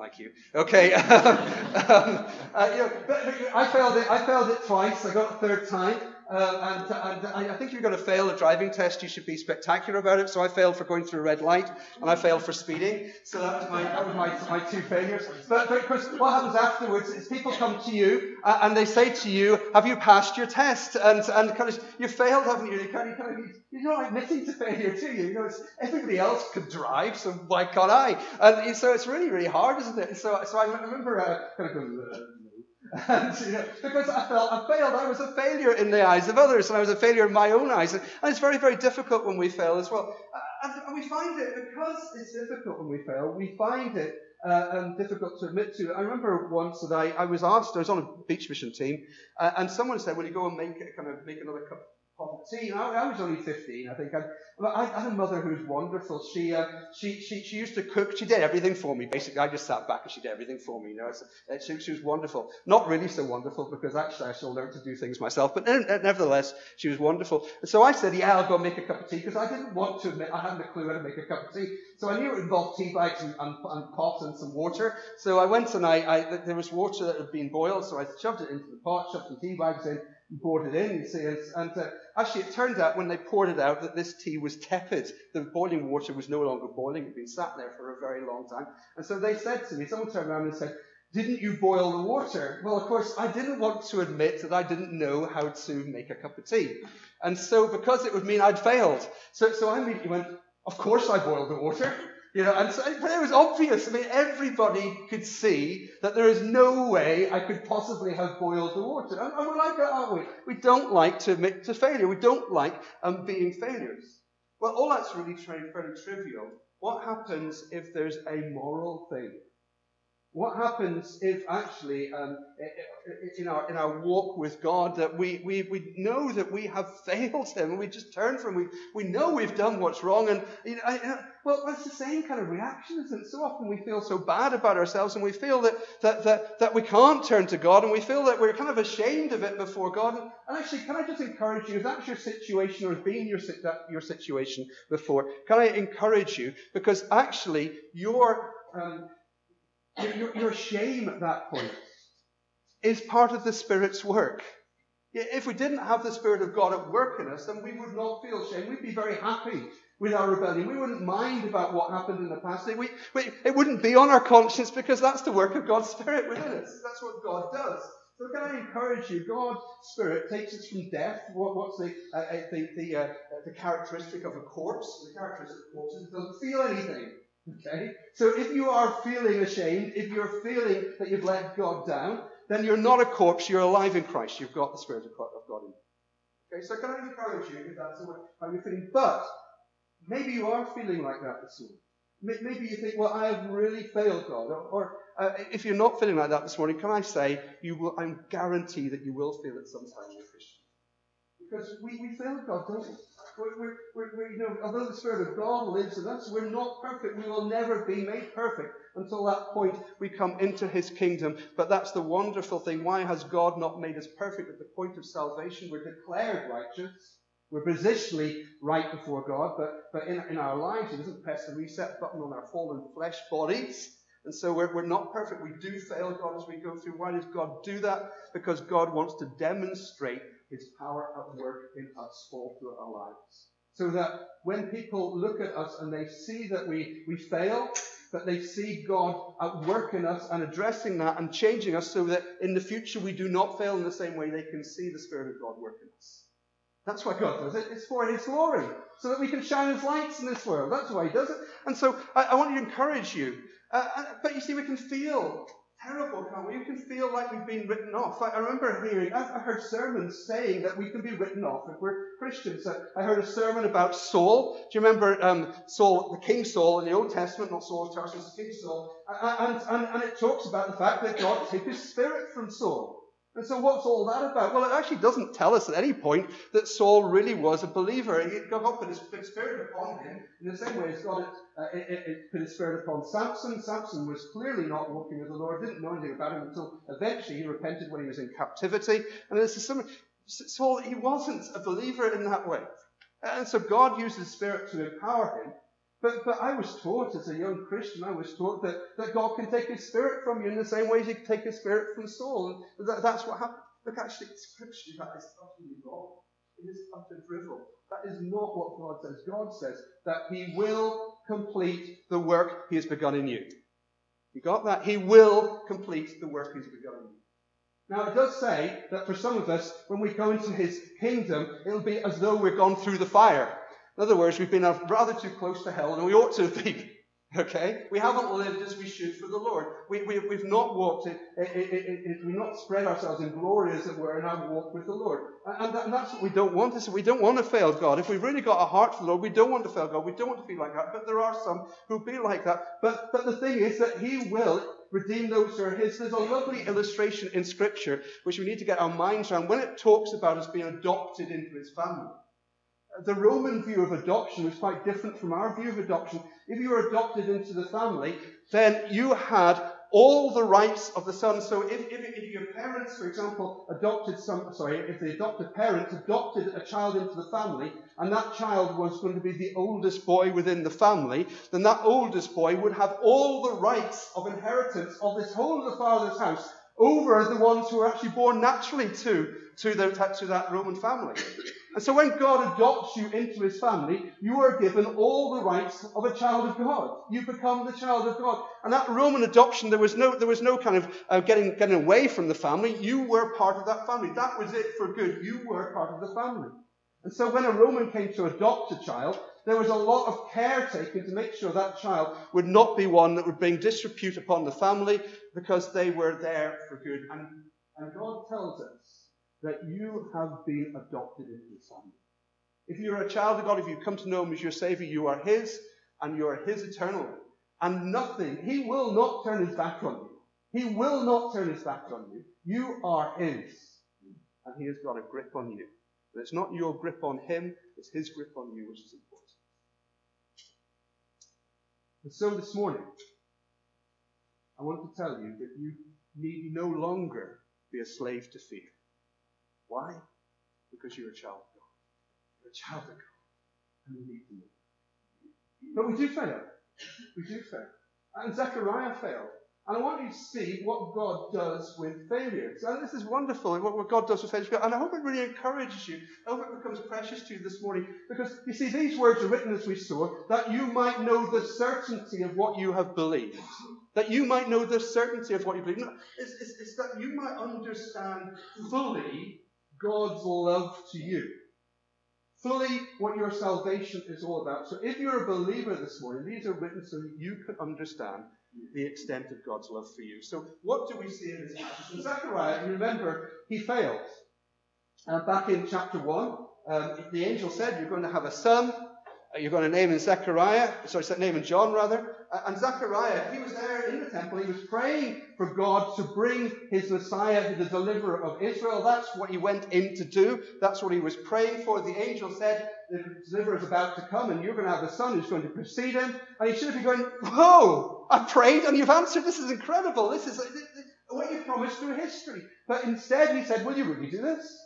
like you. Okay. But I failed it twice. I got it the third time. And I think if you're going to fail a driving test, you should be spectacular about it. So I failed for going through a red light, and I failed for speeding. So that was my two failures. But of course, what happens afterwards is people come to you and they say to you, "Have you passed your test?" And kind of, you failed, haven't you? You're not admitting to failure, do you? Everybody else could drive, so why can't I? And so it's really, really hard, isn't it? So I remember kind of going. And, because I felt I failed. I was a failure in the eyes of others, and I was a failure in my own eyes. And it's very, very difficult when we fail as well. And we find it, because it's difficult when we fail, we find it difficult to admit to. I remember once that I was asked, I was on a beach mission team, and someone said, "Will you go and make another cup of tea?" And I was only 15, I think. I had a mother who was wonderful. She used to cook. She did everything for me, basically. I just sat back and she did everything for me. She was wonderful. Not really so wonderful, because actually I still learned to do things myself. But nevertheless, she was wonderful. And so I said, "Yeah, I'll go make a cup of tea," because I didn't want to admit I hadn't a clue how to make a cup of tea. So I knew it involved tea bags and pot and some water. So I went and there was water that had been boiled, so I shoved it into the pot, shoved some tea bags in, poured it in, you see, and actually it turned out when they poured it out that this tea was tepid. The boiling water was no longer boiling. It had been sat there for a very long time. And so they said to me, someone turned around and said, "Didn't you boil the water?" Well, of course, I didn't want to admit that I didn't know how to make a cup of tea. And so, because it would mean I'd failed, so I immediately went, "Of course I boiled the water." But it was obvious. I mean, everybody could see that there is no way I could possibly have boiled the water. And we're like that, aren't we? We don't like to admit to failure. We don't like being failures. Well, all that's really fairly trivial. What happens if there's a moral failure? What happens if actually in our walk with God that we know that we have failed Him and we just turn from Him? We know we've done what's wrong, and well, that's the same kind of reaction, isn't it? So often we feel so bad about ourselves, and we feel that we can't turn to God, and we feel that we're kind of ashamed of it before God. And actually, can I just encourage you, if that's your situation or has been your situation before, can I encourage you, because actually your shame at that point is part of the Spirit's work. If we didn't have the Spirit of God at work in us, then we would not feel shame. We'd be very happy with our rebellion. We wouldn't mind about what happened in the past. It wouldn't be on our conscience, because that's the work of God's Spirit within us. That's what God does. So can I encourage you? God's Spirit takes us from death. What's the characteristic of a corpse? The characteristic of a corpse is it doesn't feel anything. Okay? So if you are feeling ashamed, if you're feeling that you've let God down, then you're not a corpse, you're alive in Christ. You've got the Spirit of God in you. Okay, so can I encourage you, if that's how you're feeling? But maybe you are feeling like that this morning. Maybe you think, well, I have really failed God. Or if you're not feeling like that this morning, can I say, I guarantee that you will feel it sometime in your Christian. Because we fail God, don't we? Although the Spirit of God lives in us, we're not perfect. We will never be made perfect until that point we come into His kingdom. But that's the wonderful thing. Why has God not made us perfect at the point of salvation? We're declared righteous. We're positionally right before God. But in our lives, He doesn't press the reset button on our fallen flesh bodies. And so we're not perfect. We do fail God as we go through. Why does God do that? Because God wants to demonstrate His power at work in us all through our lives. So that when people look at us and they see that we fail, that they see God at work in us and addressing that and changing us so that in the future we do not fail in the same way, they can see the Spirit of God work in us. That's why God does it. It's for His glory, so that we can shine His lights in this world. That's why He does it. And so I want to encourage you. But you see, we can feel terrible, can't we? You can feel like we've been written off. I remember I heard sermons saying that we can be written off if we're Christians. I heard a sermon about Saul. Do you remember Saul, the King Saul in the Old Testament? Not Saul of Tarsus, the King Saul. And it talks about the fact that God took His Spirit from Saul. And so what's all that about? Well, it actually doesn't tell us at any point that Saul really was a believer. God put His Spirit upon him in the same way as God put His Spirit upon Samson. Samson was clearly not walking with the Lord, didn't know anything about Him until eventually he repented when he was in captivity. And this is similar. Saul, he wasn't a believer in that way. And so God used His Spirit to empower him. But I was taught as a young Christian, I was taught that God can take his spirit from you in the same way he can take his spirit from Saul. And that's what happened. Look, actually, scripturally, that is utterly wrong. It is utter drivel. That is not what God says. God says that he will complete the work he has begun in you. You got that? He will complete the work he's begun in you. Now, it does say that for some of us, when we go into his kingdom, it'll be as though we've gone through the fire. In other words, we've been rather too close to hell than we ought to have been. Okay? We haven't lived as we should for the Lord. We've not walked it. We've not spread ourselves in glory, as it were, in our walk with the Lord. And that's what we don't want. We don't want to fail God. If we've really got a heart for the Lord, we don't want to fail God. We don't want to be like that. But there are some who be like that. But the thing is that he will redeem those who are his. There's a lovely illustration in Scripture which we need to get our minds around when it talks about us being adopted into his family. The Roman view of adoption was quite different from our view of adoption. If you were adopted into the family, then you had all the rights of the son. So if your parents, for example, if the adopted parents adopted a child into the family, and that child was going to be the oldest boy within the family, then that oldest boy would have all the rights of inheritance of this whole of the father's house over the ones who were actually born naturally to that Roman family. And so when God adopts you into his family, you are given all the rights of a child of God. You become the child of God. And that Roman adoption, there was no kind of getting away from the family. You were part of that family. That was it for good. You were part of the family. And so when a Roman came to adopt a child, there was a lot of care taken to make sure that child would not be one that would bring disrepute upon the family, because they were there for good. And God tells us that you have been adopted into his family. If you're a child of God, if you come to know him as your Savior, you are his, and you are his eternally. And he will not turn his back on you. He will not turn his back on you. You are his. And he has got a grip on you. And it's not your grip on him, it's his grip on you, which is important. And so this morning, I want to tell you that you need no longer be a slave to fear. Why? Because you're a child of God. You're a child of God. And you need to know. But we do fail. We do fail. And Zechariah failed. And I want you to see what God does with failure. So this is wonderful, what God does with failure. And I hope it really encourages you. I hope it becomes precious to you this morning. Because, you see, these words are written, as we saw, that you might know the certainty of what you have believed. That you might know the certainty of what you believe. It's that you might understand fully God's love to you. Fully what your salvation is all about. So if you're a believer this morning, these are written so that you can understand the extent of God's love for you. So what do we see in this passage? In Zechariah, you remember, he failed. Back in chapter 1, the angel said, you're going to have a son. You're going to name him John rather. And Zechariah, he was there in the temple. He was praying for God to bring his Messiah, the deliverer of Israel. That's what he went in to do. That's what he was praying for. The angel said, the deliverer is about to come, and you're going to have a son who's going to precede him. And he should have been going, whoa, I prayed and you've answered. This is incredible. This is what you promised through history. But instead he said, will you really do this?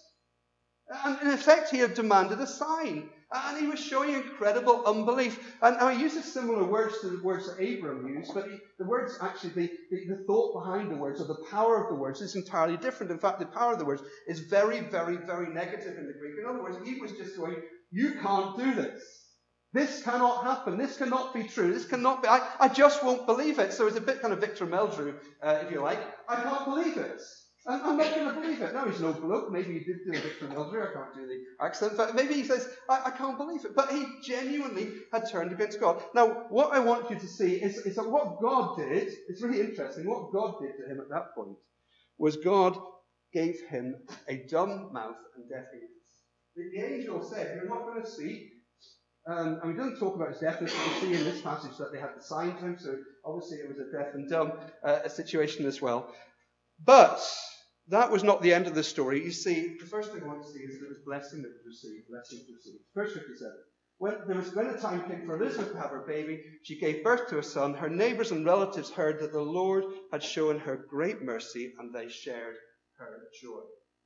And in effect, he had demanded a sign. And he was showing incredible unbelief. And I uses similar words to the words that Abram used, but the words, actually, the thought behind the words, or the power of the words, is entirely different. In fact, the power of the words is very, very, very negative in the Greek. In other words, he was just going, you can't do this. This cannot happen. This cannot be true. This cannot be. I just won't believe it. So it's a bit kind of Victor Meldrew, if you like. I can't believe it. I'm not going to believe it. No, he's no bloke. Maybe he did do a Victor Meldrew. I can't do the accent. But maybe he says, I can't believe it. But he genuinely had turned against God. Now, what I want you to see is that what God did, it's really interesting, what God did to him at that point was God gave him a dumb mouth and deaf ears. The angel said, you're not going to speak. And we don't talk about his deafness, but we see in this passage that they had the sign to him, so obviously it was a deaf and dumb situation as well. But that was not the end of the story. You see, the first thing I want to see is that it was blessing that was received. Verse 57. When a time came for Elizabeth to have her baby, she gave birth to a son. Her neighbors and relatives heard that the Lord had shown her great mercy, and they shared her joy.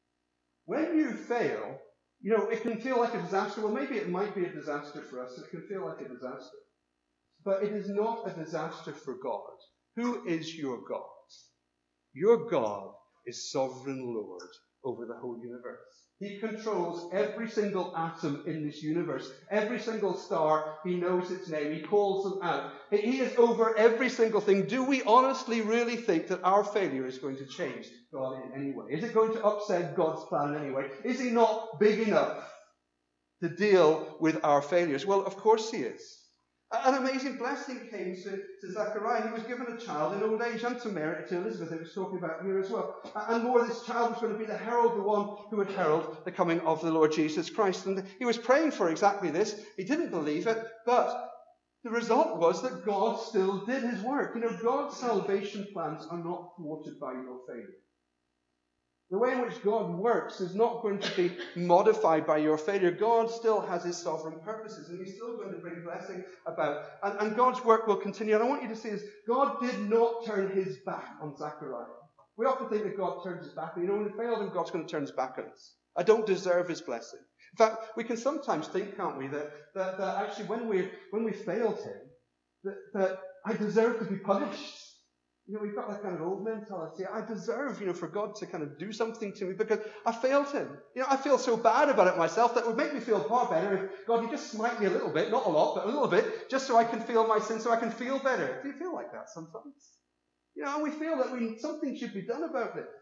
When you fail, it can feel like a disaster. Well, maybe it might be a disaster for us. It can feel like a disaster. But it is not a disaster for God. Who is your God? Your God is sovereign Lord over the whole universe. He controls every single atom in this universe. Every single star, he knows its name. He calls them out. He is over every single thing. Do we honestly really think that our failure is going to change God in any way? Is it going to upset God's plan in any way? Is he not big enough to deal with our failures? Well, of course he is. An amazing blessing came to Zechariah. He was given a child in old age, and to Mary, to Elizabeth, who was talking about here as well. And more, this child was going to be the herald, the one who would herald the coming of the Lord Jesus Christ. And he was praying for exactly this. He didn't believe it, but the result was that God still did his work. God's salvation plans are not thwarted by your failure. The way in which God works is not going to be modified by your failure. God still has his sovereign purposes, and he's still going to bring blessing about. And God's work will continue. And I want you to see this. God did not turn his back on Zechariah. We often think that God turns his back. When he failed him, God's going to turn his back on us. I don't deserve his blessing. In fact, we can sometimes think, can't we, that actually when we failed him, that I deserve to be punished. We've got that kind of old mentality. I deserve, for God to kind of do something to me because I failed him. I feel so bad about it myself that it would make me feel far better if God, you just smite me a little bit, not a lot, but a little bit, just so I can feel my sin, so I can feel better. Do you feel like that sometimes? And we feel that something should be done about it.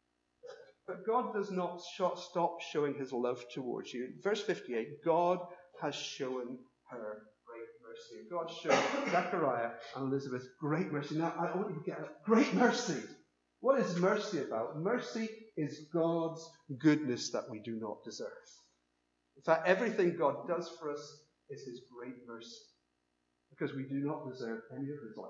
But God does not stop showing his love towards you. Verse 58, God has shown her mercy. God showed Zechariah and Elizabeth great mercy. Now, I want you to get it. Great mercy. What is mercy about? Mercy is God's goodness that we do not deserve. In fact, everything God does for us is his great mercy, because we do not deserve any of his love.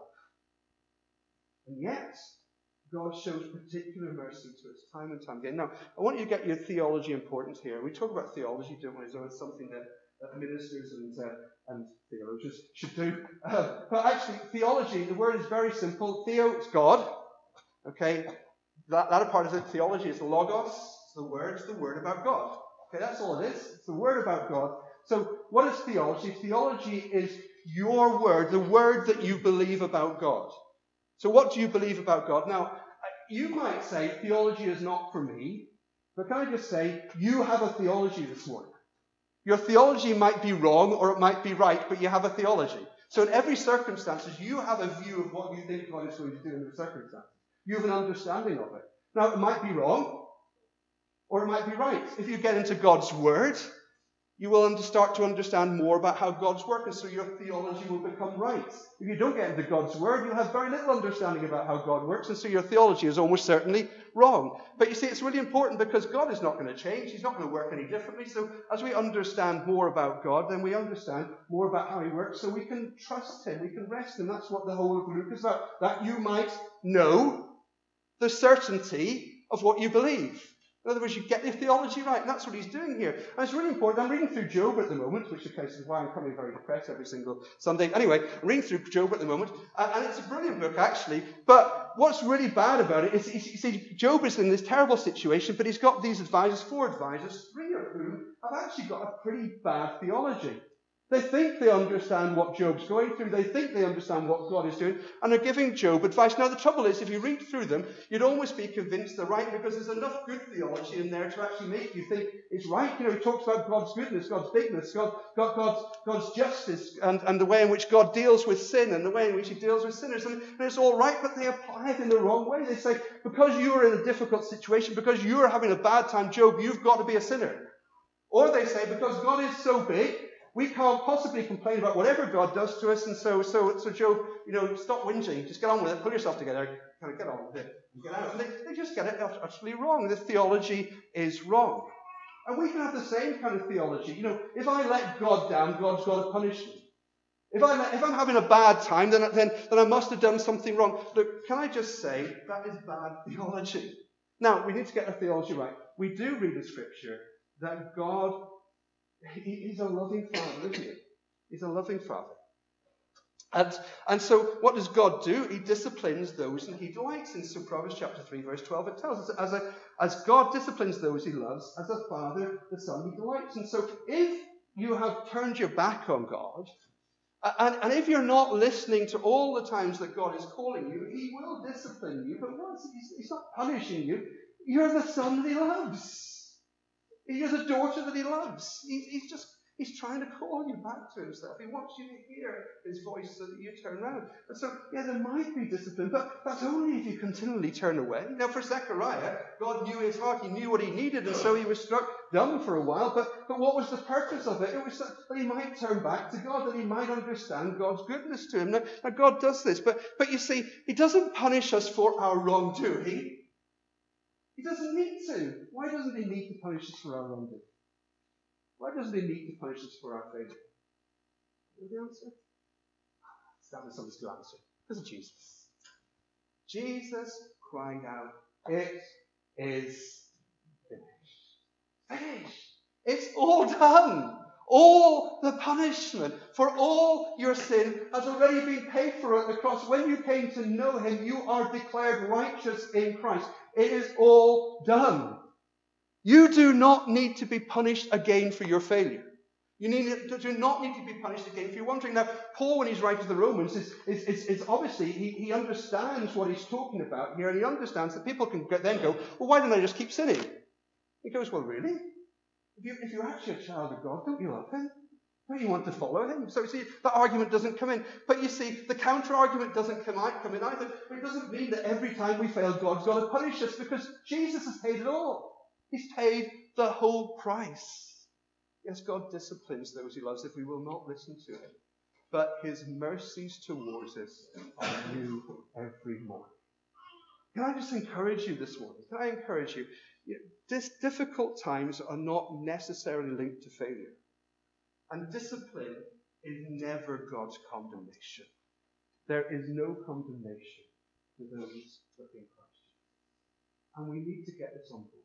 And yet, God shows particular mercy to us time and time again. Now, I want you to get your theology important here. We talk about theology, don't we, as though it's something that ministers and theologians should do. But actually, theology, the word is very simple. Theo is God. Okay, that part of it, theology is the logos, it's the word about God. Okay, that's all it is. It's the word about God. So what is theology? Theology is your word, the word that you believe about God. So what do you believe about God? Now, you might say theology is not for me, but can I just say, you have a theology this morning. Your theology might be wrong or it might be right, but you have a theology. So in every circumstance, you have a view of what you think God is going to do in the circumstance. You have an understanding of it. Now, it might be wrong or it might be right. If you get into God's word, you will start to understand more about how God's work, and so your theology will become right. If you don't get into God's word, you'll have very little understanding about how God works, and so your theology is almost certainly wrong. But you see, it's really important because God is not going to change. He's not going to work any differently. So as we understand more about God, then we understand more about how he works, so we can trust him, we can rest in him. That's what the whole of Luke is about, that you might know the certainty of what you believe. In other words, you get your theology right, and that's what he's doing here. And it's really important. I'm reading through Job at the moment, which of course is why I'm coming very depressed every single Sunday. Anyway, I'm reading through Job at the moment, and it's a brilliant book, actually. But what's really bad about it is, you see, Job is in this terrible situation, but he's got these advisors, 4 advisors, 3 of whom have actually got a pretty bad theology. They think they understand what Job's going through. They think they understand what God is doing. And they're giving Job advice. Now, the trouble is, if you read through them, you'd almost be convinced they're right, because there's enough good theology in there to actually make you think it's right. He talks about God's goodness, God's bigness, God's justice, and the way in which God deals with sin, and the way in which he deals with sinners. And it's all right, but they apply it in the wrong way. They say, because you are in a difficult situation, because you are having a bad time, Job, you've got to be a sinner. Or they say, because God is so big, we can't possibly complain about whatever God does to us, and so Job, stop whinging, just get on with it, pull yourself together, kind of get on with it, and get out. And they just get it utterly wrong. The theology is wrong. And we can have the same kind of theology. If I let God down, God's got to punish me. If I'm having a bad time, then I must have done something wrong. Look, can I just say, that is bad theology. Now, we need to get our theology right. We do read in Scripture that God, he's a loving father, isn't he? He's a loving father. And so what does God do? He disciplines those that he delights in. So Proverbs chapter 3, verse 12, it tells us, as God disciplines those he loves, as a father, the son he delights. And so if you have turned your back on God, And if you're not listening to all the times that God is calling you, he will discipline you. But once he's not punishing you, you're the son that he loves. You're the daughter that he loves. He's trying to call you back to himself. He wants you to hear his voice so that you turn around. And so, yeah, there might be discipline, but that's only if you continually turn away. Now, for Zechariah, God knew his heart. He knew what he needed, and so he was struck dumb for a while. But what was the purpose of it? It was that he might turn back to God, that he might understand God's goodness to him. Now God does this, but you see, he doesn't punish us for our wrongdoing. He doesn't need to. Why doesn't he need to punish us for our wrongdoing? Why doesn't he need to punish us for our failure? What the answer? That was somebody's good answer. Because of Jesus. Jesus cried out, "It is finished." Finished. It's all done. All the punishment for all your sin has already been paid for at the cross. When you came to know him, you are declared righteous in Christ. It is all done. You do not need to be punished again for your failure. You do not need to be punished again for your wandering. Now, Paul, when he's writing to the Romans, is obviously, he understands what he's talking about here, and he understands that people can then go, well, why don't I just keep sinning? He goes, well, really? If you're actually a child of God, don't you love him? Don't you want to follow him? So, see, that argument doesn't come in. But you see, the counter-argument doesn't come in either. It doesn't mean that every time we fail, God's going to punish us, because Jesus has paid it all. He's paid the whole price. Yes, God disciplines those he loves if we will not listen to him. But his mercies towards us are new every morning. Can I just encourage you this morning? Can I encourage you? Difficult times are not necessarily linked to failure. And discipline is never God's condemnation. There is no condemnation to those that are in Christ. And we need to get this on board.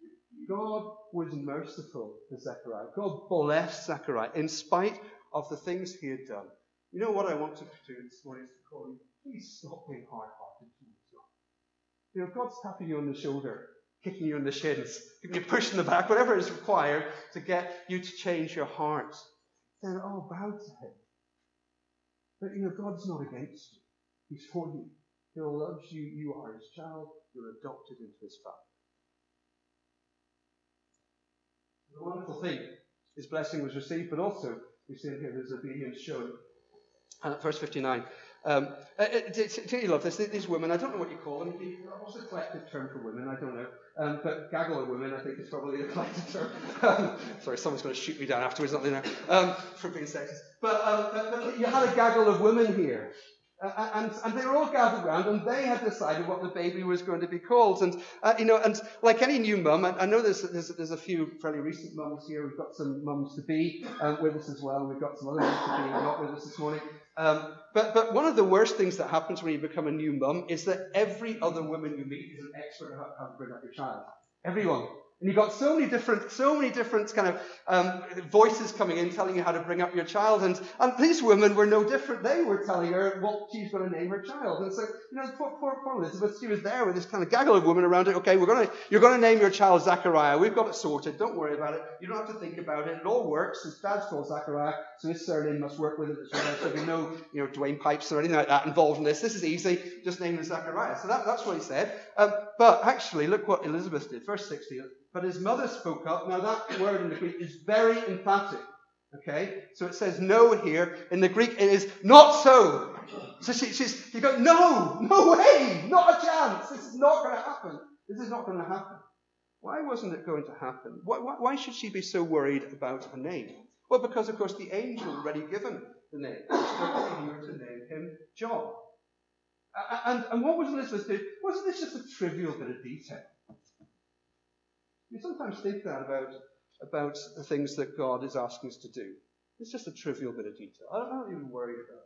God was merciful to Zechariah. God blessed Zechariah in spite of the things he had done. You know what I want to do this morning is to call you, please stop being hard-hearted towards God. You know, God's tapping you on the shoulder, kicking you in the shins, giving you a push in the back, whatever is required to get you to change your heart. Then, bow to him. But, God's not against you. He's for you. He loves you. You are his child. You're adopted into his family. The wonderful thing, his blessing was received, but also we see here there's obedience shown. Verse 59. Do you love this? These women, I don't know what you call them. What's the collective term for women? I don't know. But gaggle of women, I think, is probably the collective term. Sorry, someone's going to shoot me down afterwards, not for being sexist. But you had a gaggle of women here. And they were all gathered around, and they had decided what the baby was going to be called. And and like any new mum, I know there's a few fairly recent mums here. We've got some mums to be with us as well, and we've got some other mums to be not with us this morning. But one of the worst things that happens when you become a new mum is that every other woman you meet is an expert on how to bring up your child. Everyone. And you've got so many different kind of voices coming in telling you how to bring up your child. And these women were no different. They were telling her what she's going to name her child. And so, poor Elizabeth, she was there with this kind of gaggle of women around it. Okay, you're going to name your child Zachariah. We've got it sorted. Don't worry about it. You don't have to think about it. It all works. His dad's called Zachariah, so his surname must work with it as well. So there'll be no Dwayne Pipes or anything like that involved in this. This is easy. Just name him Zachariah. So that's what he said. But actually, look what Elizabeth did. Verse 60. But his mother spoke up. Now that word in the Greek is very emphatic. Okay? So it says no here. In the Greek, it is not so. So you go, no way, not a chance. This is not going to happen. This is not going to happen. Why wasn't it going to happen? Why should she be so worried about a name? Well, because, of course, the angel had already given the name. He instructed her to name him John. And what was Elizabeth doing? Wasn't this just a trivial bit of detail? You sometimes think that about the things that God is asking us to do. It's just a trivial bit of detail. I'm not even worried about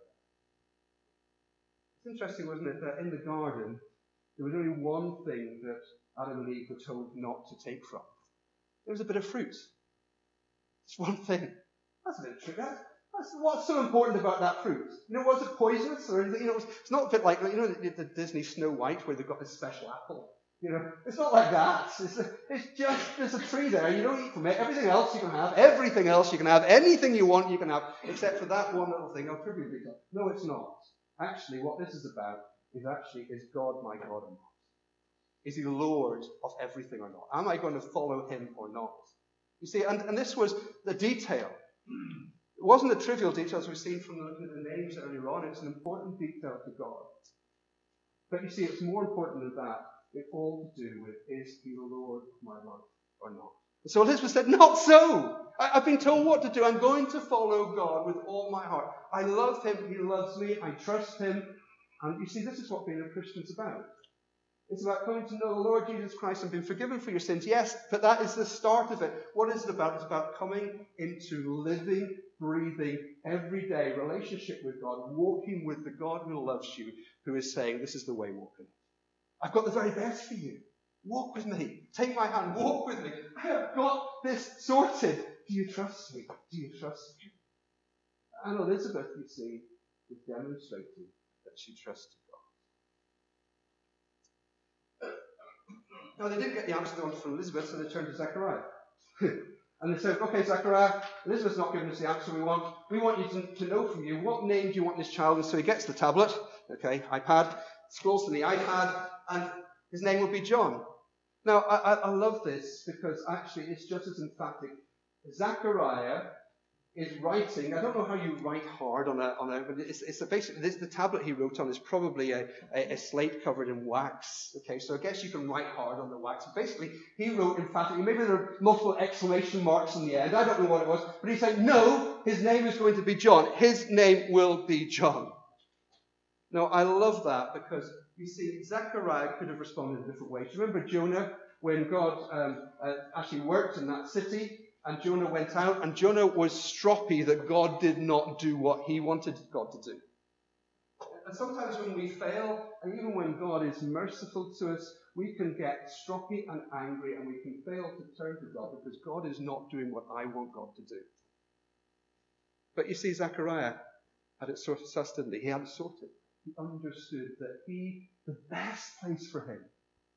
it. It's interesting, wasn't it, that in the garden, there was only one thing that Adam and Eve were told not to take from. There was a bit of fruit. It's one thing. That's a bit of fruit. That's what's so important about that fruit. Was it poisonous or anything? It's not a bit like, the Disney Snow White where they've got this special apple. It's not like that. It's just, there's a tree there. You don't eat from it. Everything else you can have. Everything else you can have. Anything you want you can have, except for that one little thing. I'll prove you. No, it's not. Actually, what this is about is God my God or not? Is he Lord of everything or not? Am I going to follow him or not? You see, and this was the detail. It wasn't a trivial detail, as we've seen from the names earlier on. It's an important detail to God. But you see, it's more important than that. It's all to do with, is he the Lord of my life or not? And so Elizabeth said, not so. I've been told what to do. I'm going to follow God with all my heart. I love him. He loves me. I trust him. And you see, this is what being a Christian's about. It's about coming to know the Lord Jesus Christ and being forgiven for your sins. Yes, but that is the start of it. What is it about? It's about coming into living, breathing, everyday relationship with God, walking with the God who loves you, who is saying, this is the way, walk in it. I've got the very best for you. Walk with me. Take my hand. Walk with me. I have got this sorted. Do you trust me? Do you trust me? And Elizabeth, you see, was demonstrating that she trusted God. Now, they didn't get the answer they wanted from Elizabeth, so they turned to Zechariah. And they said, okay, Zechariah, Elizabeth's not giving us the answer we want. We want you to know from you, what name do you want this child? And so he gets the tablet, okay, iPad, scrolls to the iPad, and his name will be John. Now, I love this because actually it's just as emphatic. Zechariah is writing. I don't know how you write hard on a but it's basically the tablet he wrote on is probably a slate covered in wax. Okay, so I guess you can write hard on the wax. Basically, he wrote emphatically. Maybe there are multiple exclamation marks on the end. I don't know what it was, but he's saying, no, his name is going to be John. His name will be John. Now, I love that because you see, Zechariah could have responded in different ways. You remember Jonah when God actually worked in that city? And Jonah went out, and Jonah was stroppy that God did not do what he wanted God to do. And sometimes when we fail, and even when God is merciful to us, we can get stroppy and angry, and we can fail to turn to God because God is not doing what I want God to do. But you see, Zechariah had it sorted, didn't he? He had it sorted. He understood that the best place for him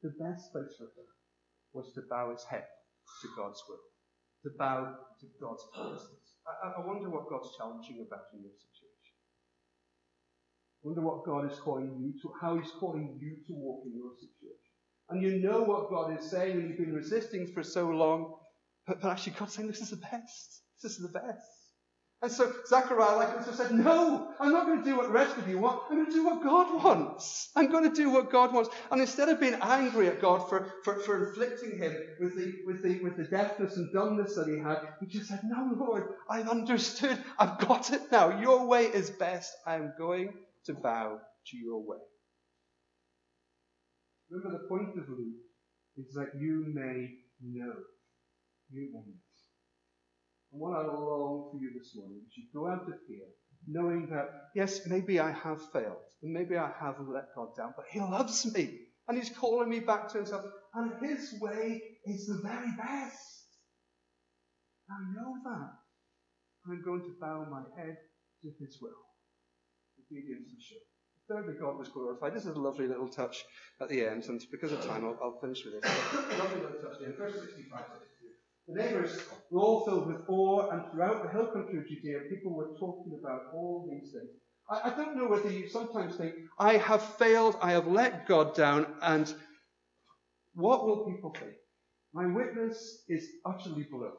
was to bow his head to God's will. To bow to God's promises. I wonder what God's challenging about in your situation. I wonder what God is calling you to, how he's calling you to walk in your situation. And you know what God is saying, and you've been resisting for so long, but actually God's saying, this is the best. This is the best. And so Zechariah, like I said, no, I'm not going to do what the rest of you want. I'm going to do what God wants. I'm going to do what God wants. And instead of being angry at God for inflicting him with the deafness and dumbness that he had, he just said, no, Lord, I've understood. I've got it now. Your way is best. I'm going to bow to your way. Remember, the point of Luke is that you may know. You may know. And what I long for you this morning is you go out of here knowing that, yes, maybe I have failed, and maybe I have let God down, but he loves me, and he's calling me back to himself, and his way is the very best. I know that. I'm going to bow my head to his will. Obedience and show. Thirdly, God was glorified. This is a lovely little touch at the end, and because of time, I'll finish with this. Lovely little touch at the end. Verse 65. The neighbours were all filled with awe, and throughout the hill country of Judea, people were talking about all these things. I don't know whether you sometimes think, I have failed, I have let God down, and what will people think? My witness is utterly blown.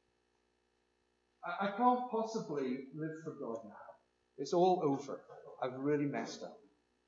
I can't possibly live for God now. It's all over. I've really messed up.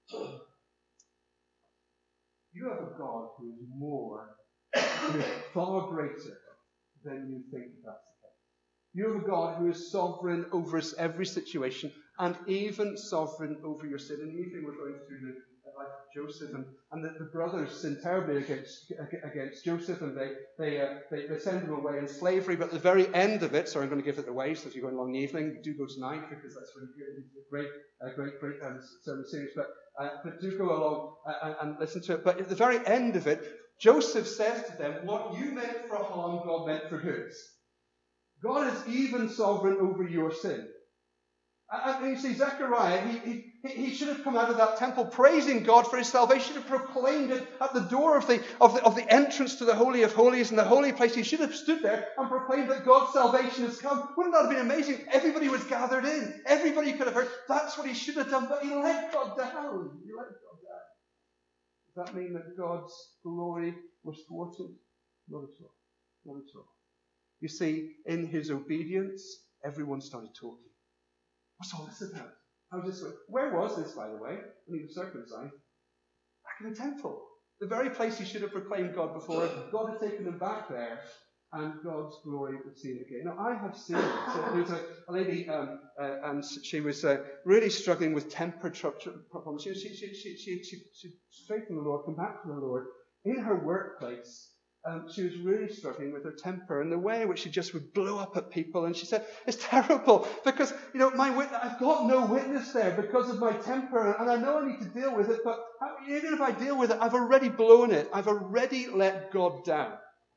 You have a God who is far greater than you think that's the case. You have a God who is sovereign over every situation, and even sovereign over your sin. And even we're going through the life of Joseph, and the brothers sin terribly against Joseph, and they send him away in slavery. But at the very end of it, sorry, I'm going to give it away. So if you're going along the evening, do go tonight because that's really great sermon series. But do go along and listen to it. But at the very end of it, Joseph says to them, what you meant for harm, God meant for good. God is even sovereign over your sin. And you see, Zechariah, he should have come out of that temple praising God for his salvation. He should have proclaimed it at the door of the entrance to the Holy of Holies and the holy place. He should have stood there and proclaimed that God's salvation has come. Wouldn't that have been amazing? Everybody was gathered in. Everybody could have heard. That's what he should have done, but he let God down. He let God down. Does that mean that God's glory was thwarted? Not at all. Not at all. You see, in his obedience, everyone started talking. What's all this about? How's this way? Where was this, by the way, when he was circumcised? Back in the temple. The very place he should have proclaimed God before. God had taken him back there, and God's glory was seen again. Now, I have seen it. So there was a lady, and she was really struggling with temper problems. She strayed from the Lord, come back to the Lord. In her workplace, she was really struggling with her temper and the way in which she just would blow up at people. And she said, it's terrible because, I've got no witness there because of my temper. And I know I need to deal with it, but even if I deal with it, I've already blown it. I've already let God down.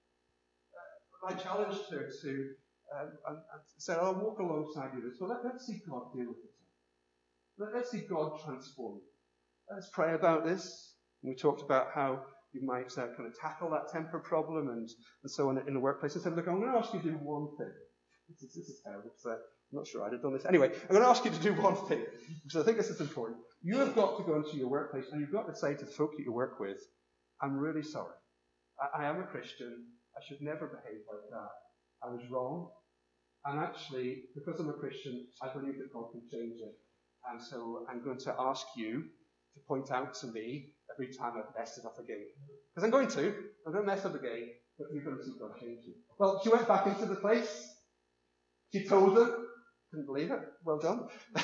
I challenged her to and said, I'll walk alongside you this. Well, let's see God deal with it. Let's see God transform it. Let's pray about this. And we talked about how you might kind of tackle that temper problem and so on in the workplace. I said, look, I'm going to ask you to do one thing. This is terrible, because I'm not sure I'd have done this. Anyway, I'm going to ask you to do one thing, because I think this is important. You have got to go into your workplace and you've got to say to the folk that you work with, I'm really sorry. I am a Christian. I should never behave like that. I was wrong. And actually, because I'm a Christian, I believe that God can change it. And so I'm going to ask you to point out to me every time I've messed it up again. Because I'm going to mess up again, but you're going to see God change it. Well, she went back into the place. She told them. Couldn't believe it. Well done.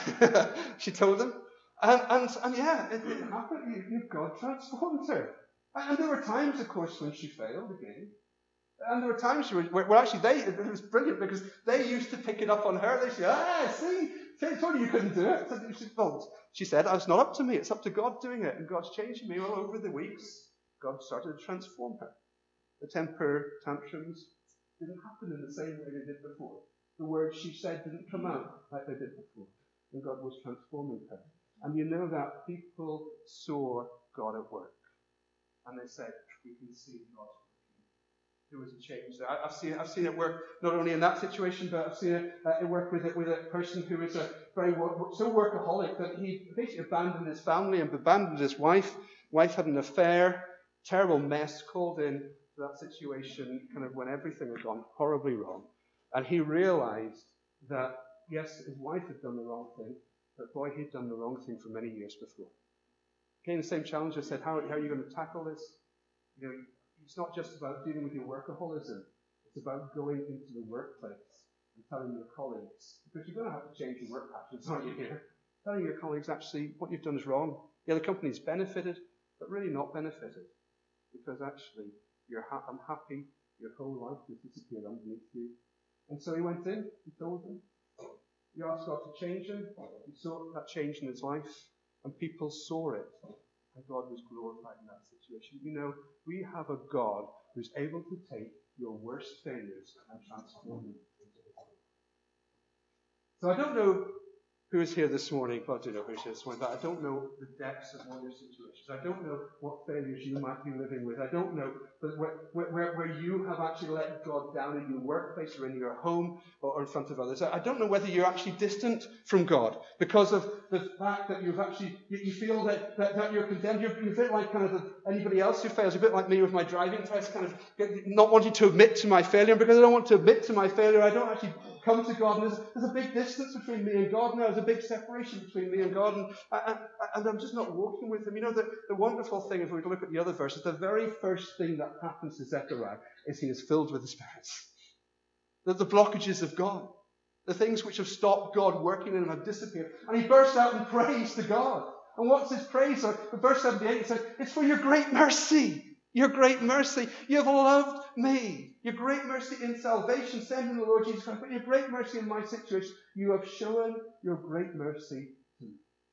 She told them. And yeah, it happened. God transformed her. And there were times, of course, when she failed again. And there were times where actually it was brilliant because they used to pick it up on her. They said, see, I told you you couldn't do it. She said, it's not up to me, it's up to God doing it. And God's changing me. Well, over the weeks, God started to transform her. The temper tantrums didn't happen in the same way they did before. The words she said didn't come out like they did before. And God was transforming her. And you know that people saw God at work. And they said, we can see God. There was a change there. I've seen it work not only in that situation, but I've seen it work with a person who is so workaholic that he basically abandoned his family and abandoned his wife. Wife had an affair, terrible mess, called in to that situation kind of when everything had gone horribly wrong. And he realized that, yes, his wife had done the wrong thing, but boy, he'd done the wrong thing for many years before. Again, the same challenge. I said, how are you going to tackle this? It's not just about dealing with your workaholism. It's about going into the workplace and telling your colleagues, because you're going to have to change your work patterns, aren't you here? Telling your colleagues, actually, what you've done is wrong. Yeah, the company's benefited, but really not benefited. Because actually, I'm happy, your whole life has disappeared underneath you. And so he went in, he told them. He asked God to change him. He saw that change in his life, and people saw it. And God was glorified in that situation. We have a God who's able to take your worst failures and transform them into his own. So I don't know who is here this morning. Well, I do know who's here this morning, but I don't know the depths of all your situations. I don't know what failures you might be living with. I don't know where you have actually let God down in your workplace or in your home or in front of others. I don't know whether you're actually distant from God because of the fact that you feel that you're condemned. You're a bit like kind of anybody else who fails. You're a bit like me with my driving test, kind of not wanting to admit to my failure. And because I don't want to admit to my failure, I don't actually come to God. And there's a big distance between me and God now. There's a big separation between me and God. And I'm just not walking with him. The wonderful thing, if we look at the other verses, the very first thing that happens to Zechariah is he is filled with the Spirit. The blockages of God, the things which have stopped God working in him have disappeared. And he bursts out in praise to God. And what's his praise? In verse 78, it says, it's for your great mercy. Your great mercy. You have loved me. Your great mercy in salvation, sending the Lord Jesus Christ. But your great mercy in my situation, you have shown your great mercy to me.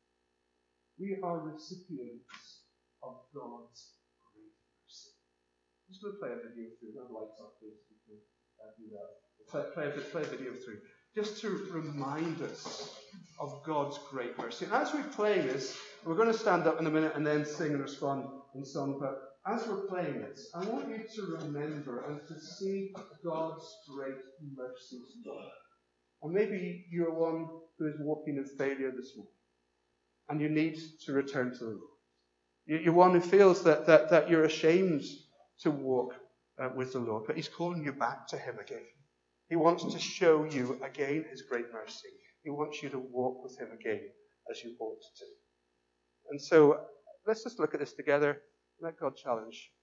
We are recipients of God's great mercy. I'm just going to play a video through. That lights up, please. Do that. Play a video through. just to remind us of God's great mercy. And as we play this, we're going to stand up in a minute and then sing and respond in song. But as we're playing this, I want you to remember and to see God's great mercy. And maybe you're one who is walking in failure this morning, and you need to return to the Lord. You're one who feels that you're ashamed to walk with the Lord, but He's calling you back to Him again. He wants to show you again His great mercy. He wants you to walk with Him again as you ought to. And so let's just look at this together. Let God challenge